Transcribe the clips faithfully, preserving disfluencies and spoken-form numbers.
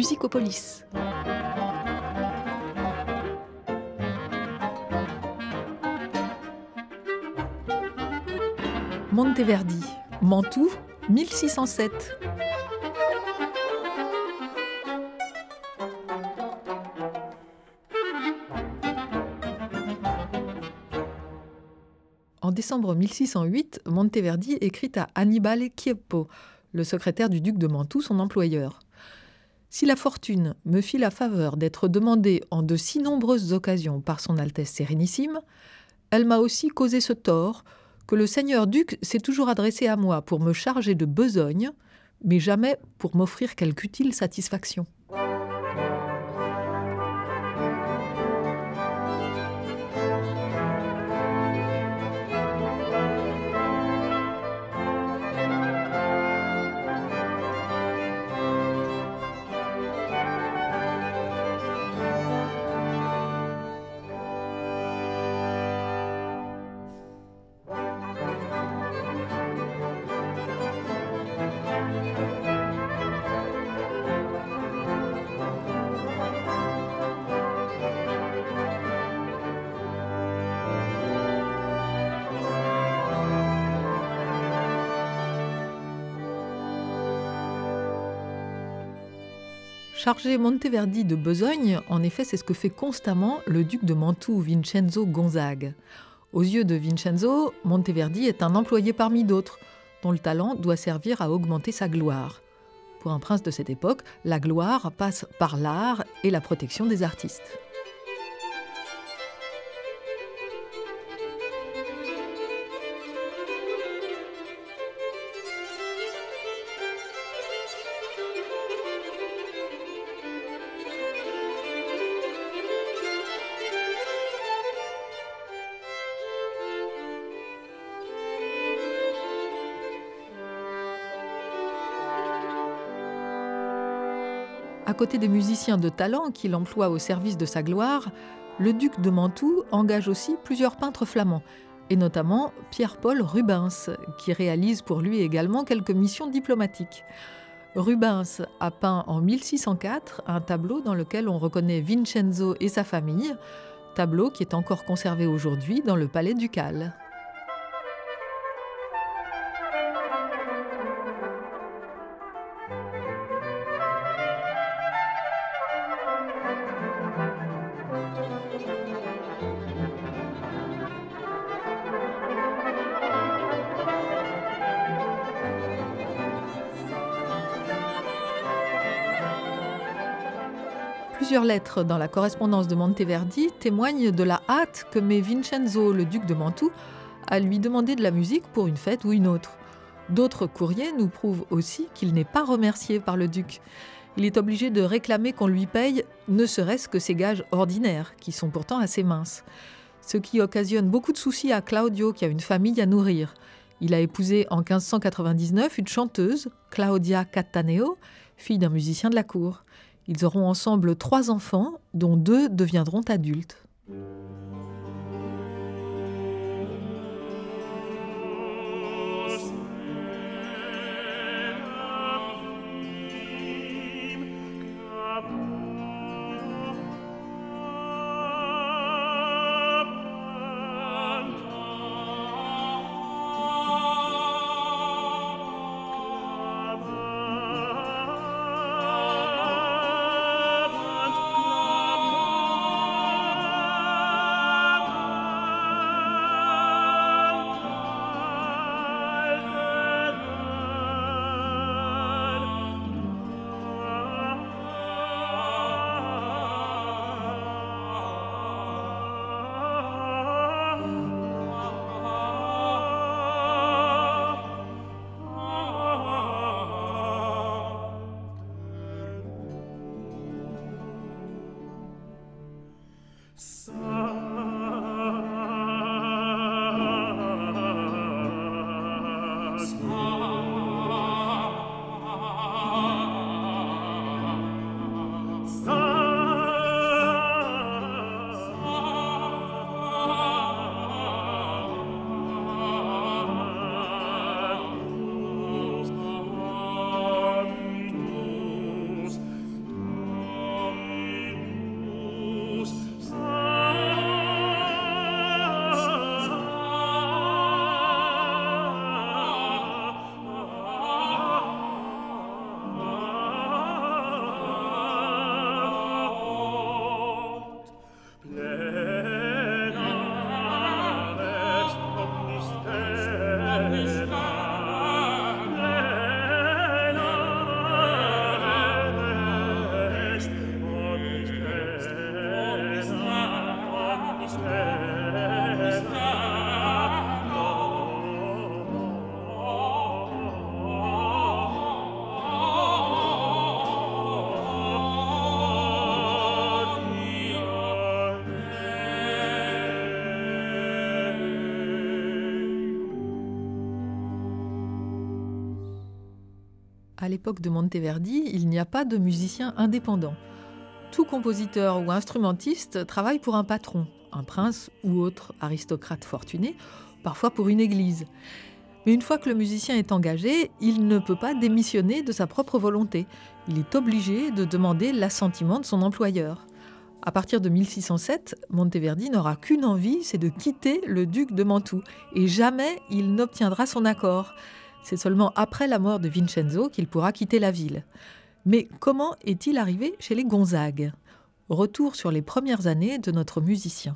Musicopolis. Monteverdi, Mantoue, mille six cent sept. En décembre mille six cent huit, Monteverdi écrit à Annibale Chieppo, le secrétaire du duc de Mantoue, son employeur. « Si la fortune me fit la faveur d'être demandée en de si nombreuses occasions par son Altesse Sérénissime, elle m'a aussi causé ce tort que le seigneur duc s'est toujours adressé à moi pour me charger de besogne, mais jamais pour m'offrir quelque utile satisfaction. » Charger Monteverdi de besogne, en effet, c'est ce que fait constamment le duc de Mantoue, Vincenzo Gonzague. Aux yeux de Vincenzo, Monteverdi est un employé parmi d'autres, dont le talent doit servir à augmenter sa gloire. Pour un prince de cette époque, la gloire passe par l'art et la protection des artistes. À côté des musiciens de talent qu'il emploie au service de sa gloire, le duc de Mantoue engage aussi plusieurs peintres flamands, et notamment Pierre-Paul Rubens, qui réalise pour lui également quelques missions diplomatiques. Rubens a peint en mille six cent quatre un tableau dans lequel on reconnaît Vincenzo et sa famille, tableau qui est encore conservé aujourd'hui dans le palais ducal. Plusieurs lettres dans la correspondance de Monteverdi témoignent de la hâte que met Vincenzo, le duc de Mantoue, à lui demander de la musique pour une fête ou une autre. D'autres courriers nous prouvent aussi qu'il n'est pas remercié par le duc. Il est obligé de réclamer qu'on lui paye, ne serait-ce que ses gages ordinaires, qui sont pourtant assez minces. Ce qui occasionne beaucoup de soucis à Claudio, qui a une famille à nourrir. Il a épousé en quinze cent quatre-vingt-dix-neuf une chanteuse, Claudia Cattaneo, fille d'un musicien de la cour. Ils auront ensemble trois enfants, dont deux deviendront adultes. À l'époque de Monteverdi, il n'y a pas de musicien indépendant. Tout compositeur ou instrumentiste travaille pour un patron, un prince ou autre aristocrate fortuné, parfois pour une église. Mais une fois que le musicien est engagé, il ne peut pas démissionner de sa propre volonté. Il est obligé de demander l'assentiment de son employeur. À partir de mille six cent sept, Monteverdi n'aura qu'une envie, c'est de quitter le duc de Mantoue. Et jamais il n'obtiendra son accord. C'est seulement après la mort de Vincenzo qu'il pourra quitter la ville. Mais comment est-il arrivé chez les Gonzague ? Retour sur les premières années de notre musicien.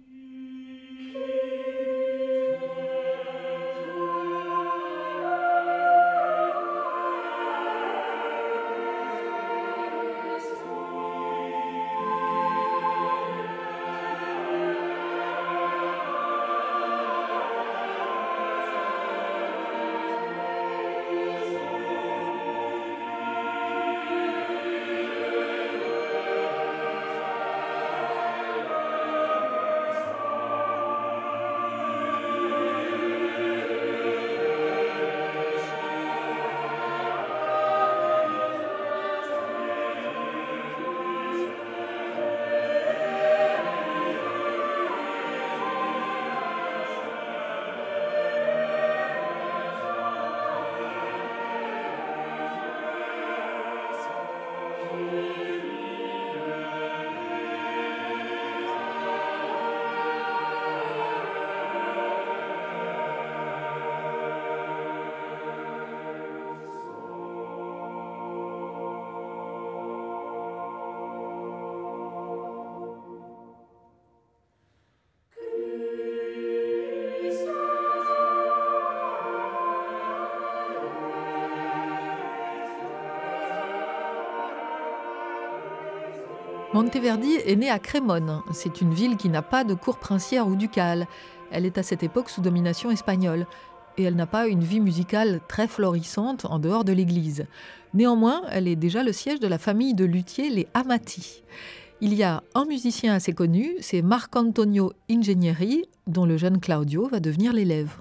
Monteverdi est né à Crémone. C'est une ville qui n'a pas de cour princière ou ducale. Elle est à cette époque sous domination espagnole. Et elle n'a pas une vie musicale très florissante en dehors de l'église. Néanmoins, elle est déjà le siège de la famille de luthiers, les Amati. Il y a un musicien assez connu, c'est Marcantonio Ingegneri, dont le jeune Claudio va devenir l'élève.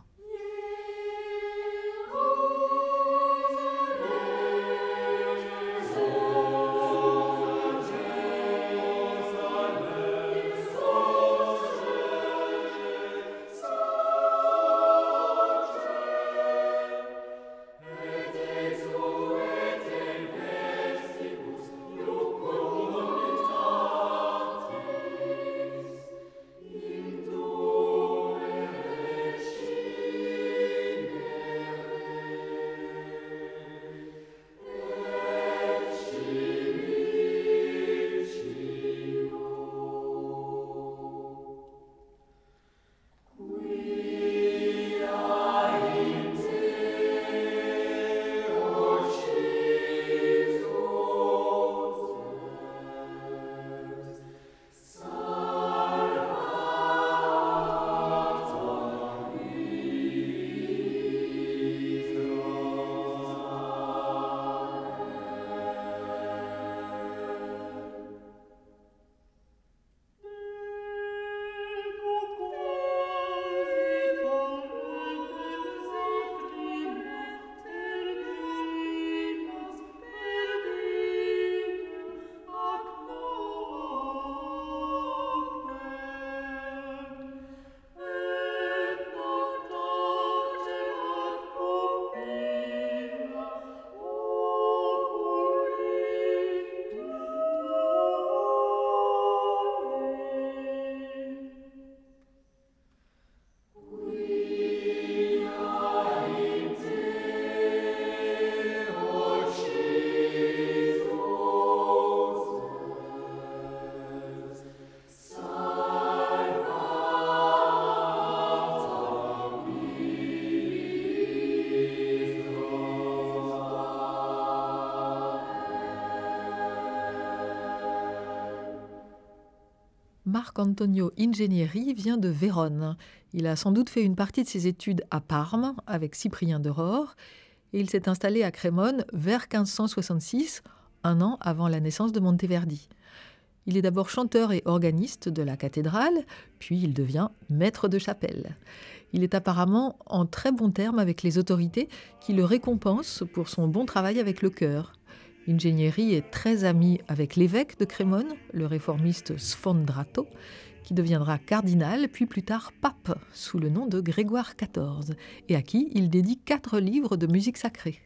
Marcantonio Ingegneri vient de Vérone. Il a sans doute fait une partie de ses études à Parme avec Cyprien de Rore et il s'est installé à Crémone vers quinze cent soixante-six, un an avant la naissance de Monteverdi. Il est d'abord chanteur et organiste de la cathédrale, puis il devient maître de chapelle. Il est apparemment en très bons termes avec les autorités qui le récompensent pour son bon travail avec le chœur. Ingegnieri est très ami avec l'évêque de Crémone, le réformiste Sfondrato, qui deviendra cardinal, puis plus tard pape, sous le nom de Grégoire quatorze, et à qui il dédie quatre livres de musique sacrée.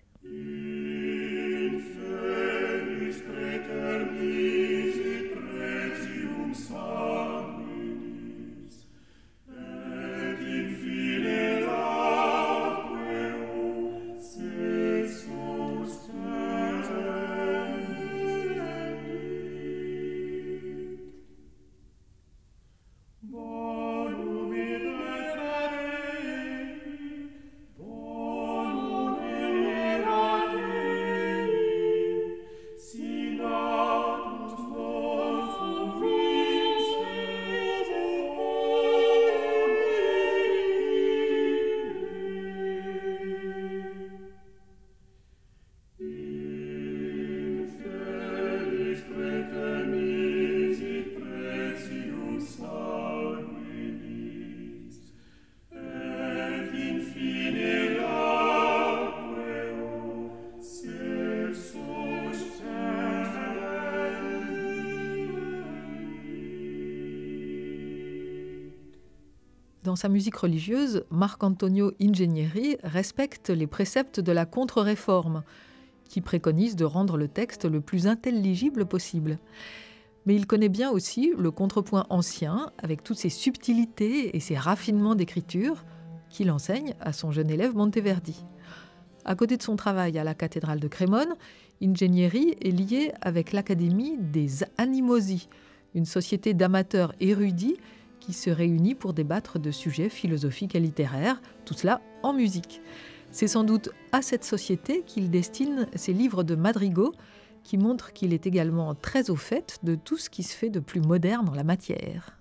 Dans sa musique religieuse, Marcantonio Ingegnieri respecte les préceptes de la contre-réforme, qui préconise de rendre le texte le plus intelligible possible. Mais il connaît bien aussi le contrepoint ancien, avec toutes ses subtilités et ses raffinements d'écriture, qu'il enseigne à son jeune élève Monteverdi. À côté de son travail à la cathédrale de Crémone, Ingegnieri est lié avec l'Académie des Animosi, une société d'amateurs érudits qui se réunit pour débattre de sujets philosophiques et littéraires, tout cela en musique. C'est sans doute à cette société qu'il destine ses livres de madrigaux, qui montrent qu'il est également très au fait de tout ce qui se fait de plus moderne en la matière.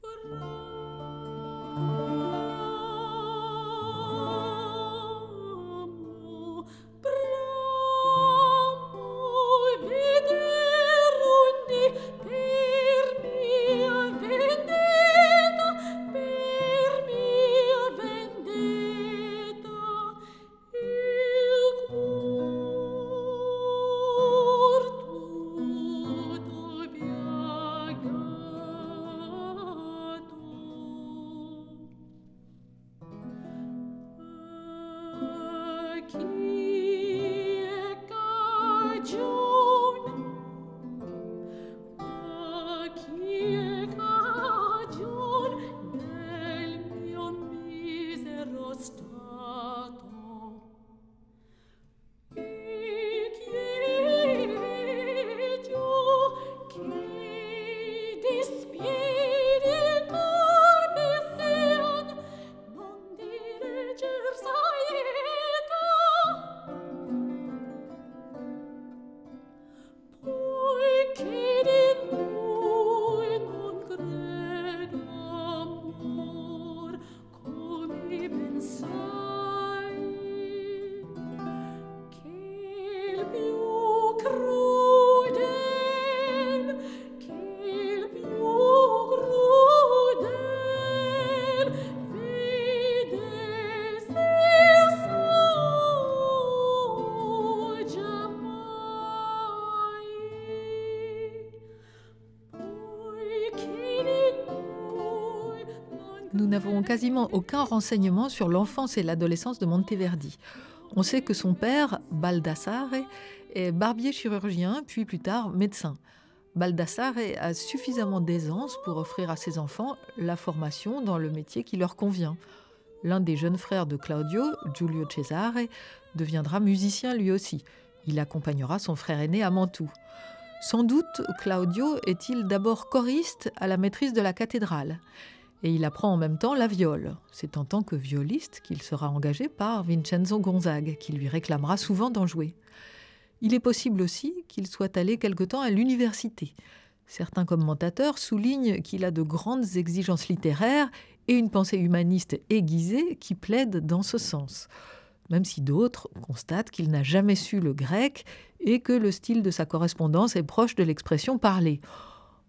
Nous n'avons quasiment aucun renseignement sur l'enfance et l'adolescence de Monteverdi. On sait que son père, Baldassare, est barbier chirurgien, puis plus tard médecin. Baldassare a suffisamment d'aisance pour offrir à ses enfants la formation dans le métier qui leur convient. L'un des jeunes frères de Claudio, Giulio Cesare, deviendra musicien lui aussi. Il accompagnera son frère aîné à Mantoue. Sans doute, Claudio est-il d'abord choriste à la maîtrise de la cathédrale. Et il apprend en même temps la viole. C'est en tant que violiste qu'il sera engagé par Vincenzo Gonzague, qui lui réclamera souvent d'en jouer. Il est possible aussi qu'il soit allé quelque temps à l'université. Certains commentateurs soulignent qu'il a de grandes exigences littéraires et une pensée humaniste aiguisée qui plaide dans ce sens. Même si d'autres constatent qu'il n'a jamais su le grec et que le style de sa correspondance est proche de l'expression parlée.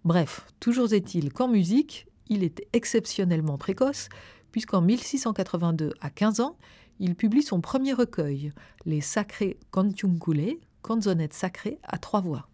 Bref, toujours est-il qu'en musique, il est exceptionnellement précoce, puisqu'en mille six cent quatre-vingt-deux, à quinze ans, il publie son premier recueil, les Sacré Cantiunculae, canzonettes sacrées à trois voix.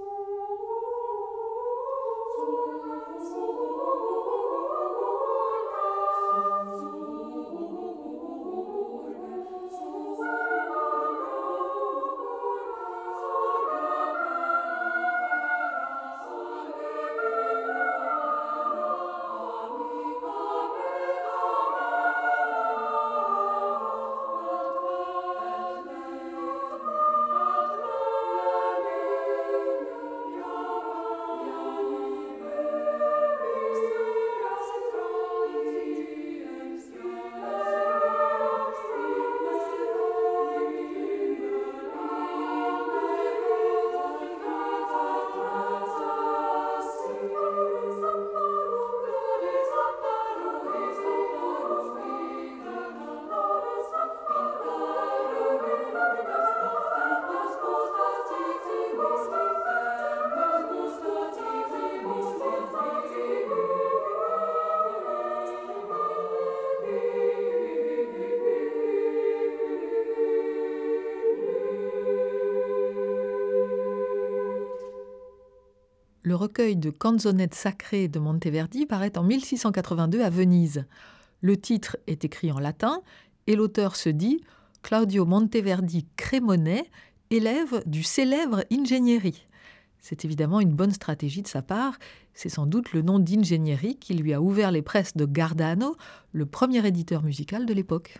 Le recueil de canzonettes sacrées de Monteverdi paraît en mille six cent quatre-vingt-deux à Venise. Le titre est écrit en latin et l'auteur se dit Claudio Monteverdi Cremonè, élève du célèbre Ingegnerie. C'est évidemment une bonne stratégie de sa part. C'est sans doute le nom d'Ingegnerie qui lui a ouvert les presses de Gardano, le premier éditeur musical de l'époque.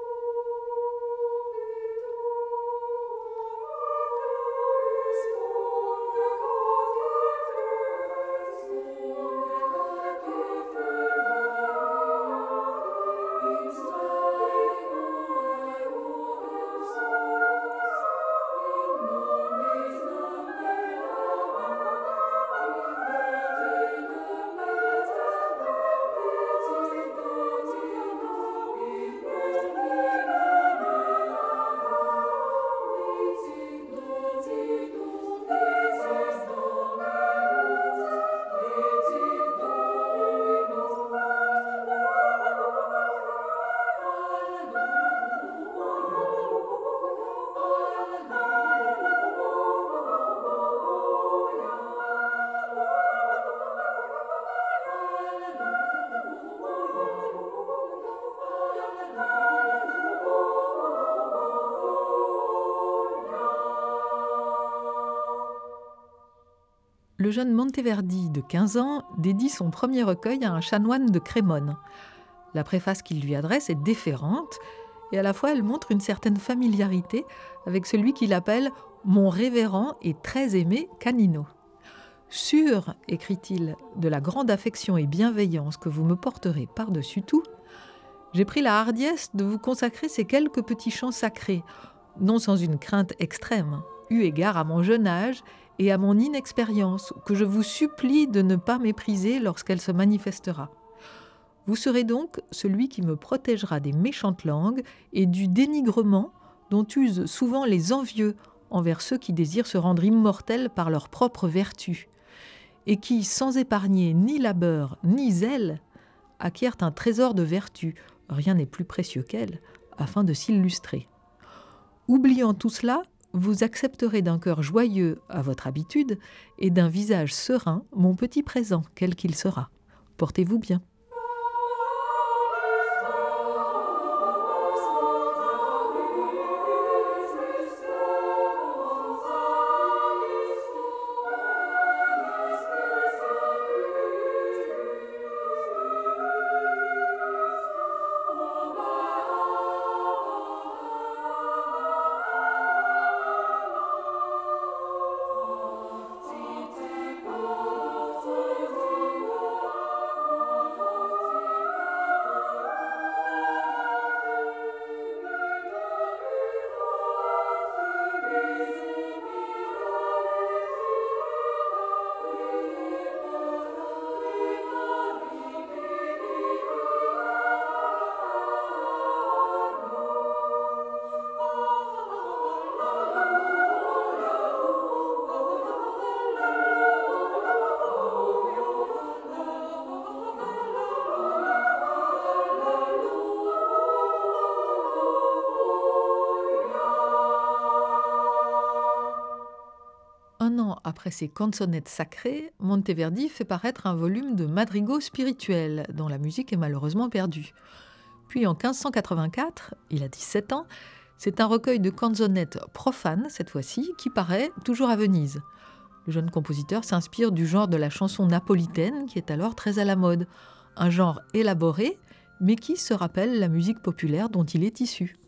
Le jeune Monteverdi de quinze ans dédie son premier recueil à un chanoine de Crémone. La préface qu'il lui adresse est déférente et à la fois elle montre une certaine familiarité avec celui qu'il appelle « mon révérend et très aimé Canino ». « Sûr, écrit-il, de la grande affection et bienveillance que vous me porterez par-dessus tout, j'ai pris la hardiesse de vous consacrer ces quelques petits chants sacrés, non sans une crainte extrême, eu égard à mon jeune âge et à mon inexpérience, que je vous supplie de ne pas mépriser lorsqu'elle se manifestera. Vous serez donc celui qui me protégera des méchantes langues et du dénigrement dont usent souvent les envieux envers ceux qui désirent se rendre immortels par leur propre vertu, et qui, sans épargner ni labeur ni zèle, acquièrent un trésor de vertu, rien n'est plus précieux qu'elle, afin de s'illustrer. Oubliant tout cela, vous accepterez d'un cœur joyeux à votre habitude et d'un visage serein mon petit présent, quel qu'il sera. Portez-vous bien. Après ses canzonettes sacrées, Monteverdi fait paraître un volume de madrigaux spirituels, dont la musique est malheureusement perdue. Puis en quinze cent quatre-vingt-quatre, il a dix-sept ans, c'est un recueil de canzonettes profanes, cette fois-ci, qui paraît toujours à Venise. Le jeune compositeur s'inspire du genre de la chanson napolitaine, qui est alors très à la mode. Un genre élaboré, mais qui se rappelle la musique populaire dont il est issu.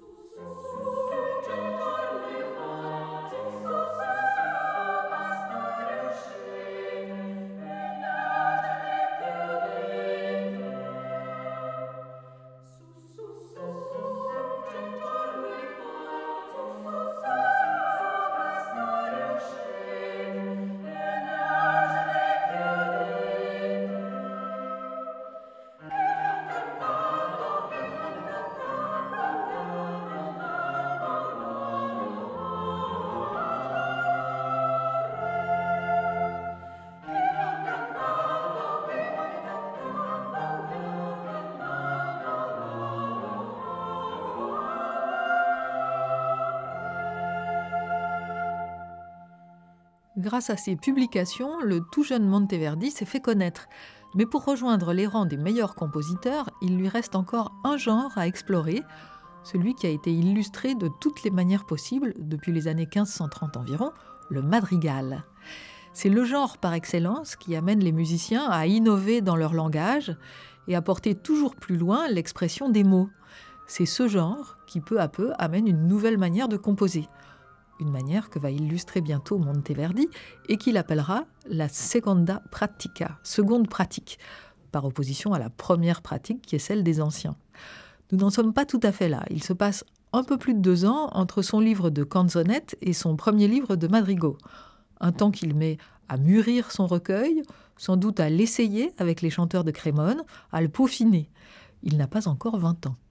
Grâce à ses publications, le tout jeune Monteverdi s'est fait connaître. Mais pour rejoindre les rangs des meilleurs compositeurs, il lui reste encore un genre à explorer, celui qui a été illustré de toutes les manières possibles depuis les années quinze cent trente environ, le madrigal. C'est le genre par excellence qui amène les musiciens à innover dans leur langage et à porter toujours plus loin l'expression des mots. C'est ce genre qui peu à peu amène une nouvelle manière de composer. Une manière que va illustrer bientôt Monteverdi et qu'il appellera la seconda pratica, seconde pratique, par opposition à la première pratique qui est celle des anciens. Nous n'en sommes pas tout à fait là. Il se passe un peu plus de deux ans entre son livre de canzonettes et son premier livre de madrigaux. Un temps qu'il met à mûrir son recueil, sans doute à l'essayer avec les chanteurs de Crémone, à le peaufiner. Il n'a pas encore vingt ans.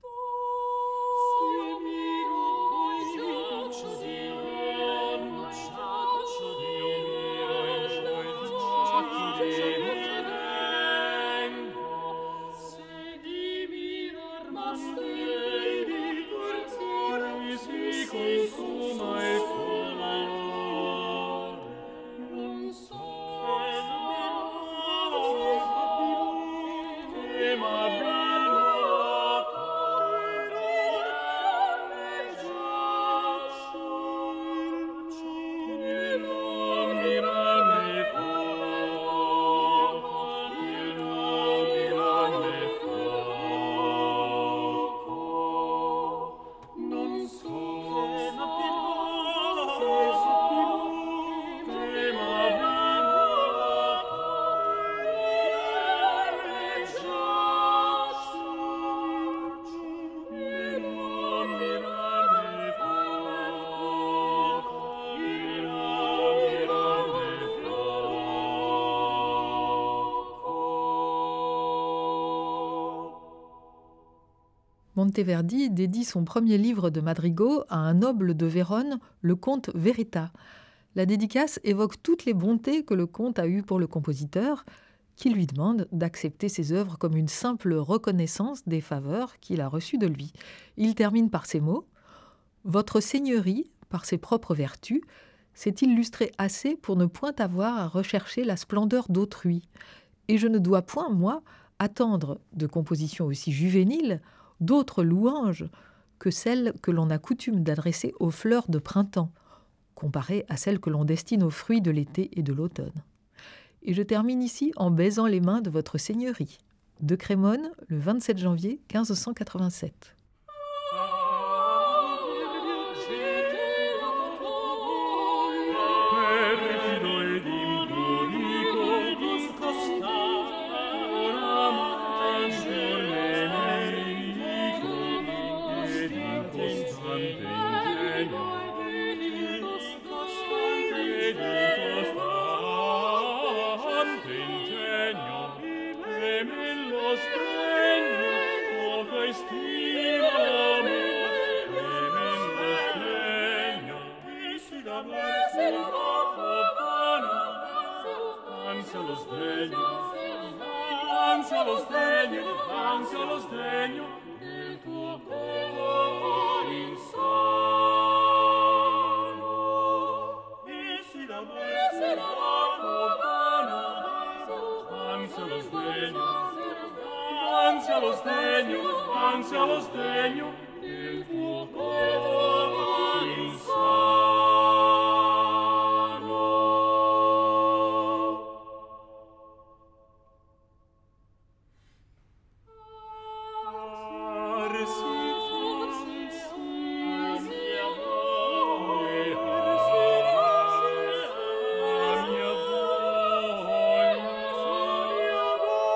Monteverdi dédie son premier livre de madrigaux à un noble de Vérone, le comte Verita. La dédicace évoque toutes les bontés que le comte a eues pour le compositeur, qui lui demande d'accepter ses œuvres comme une simple reconnaissance des faveurs qu'il a reçues de lui. Il termine par ces mots : « Votre seigneurie, par ses propres vertus, s'est illustrée assez pour ne point avoir à rechercher la splendeur d'autrui. Et je ne dois point, moi, attendre de compositions aussi juvéniles d'autres louanges que celles que l'on a coutume d'adresser aux fleurs de printemps, comparées à celles que l'on destine aux fruits de l'été et de l'automne. Et je termine ici en baisant les mains de votre seigneurie. De Crémone, le vingt-sept janvier quinze cent quatre-vingt-sept. Sì, innanzi allo sdegno il tuo povero insano. Arsi, arsi, mia voglia, arsi, mia voglia, mia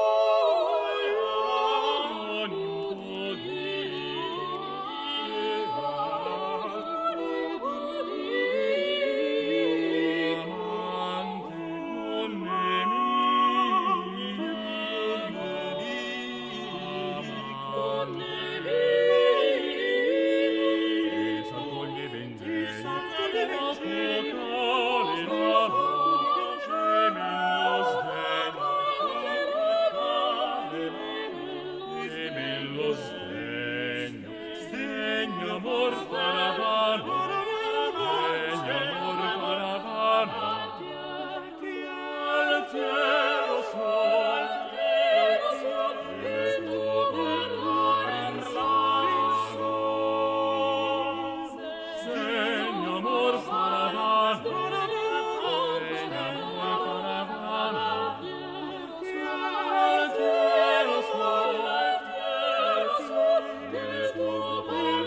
voglia, non amor caravana, degno amor caravana, al cielo sol, e tu per insano. Degno amor caravana, degno amor caravana, al cielo sol, e tu per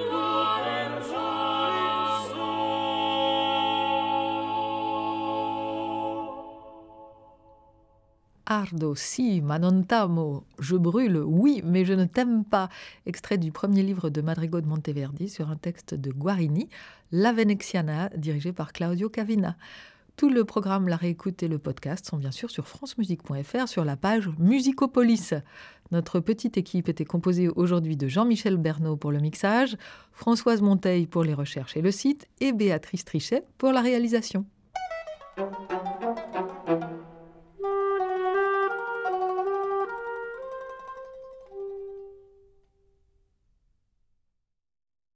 Ardo, si, ma non t'amo, je brûle, oui, mais je ne t'aime pas. Extrait du premier livre de Madrigo de Monteverdi sur un texte de Guarini, La Veneziana, dirigé par Claudio Cavina. Tout le programme, la réécoute et le podcast sont bien sûr sur francemusique point f r sur la page Musicopolis. Notre petite équipe était composée aujourd'hui de Jean-Michel Bernot pour le mixage, Françoise Monteil pour les recherches et le site et Béatrice Trichet pour la réalisation.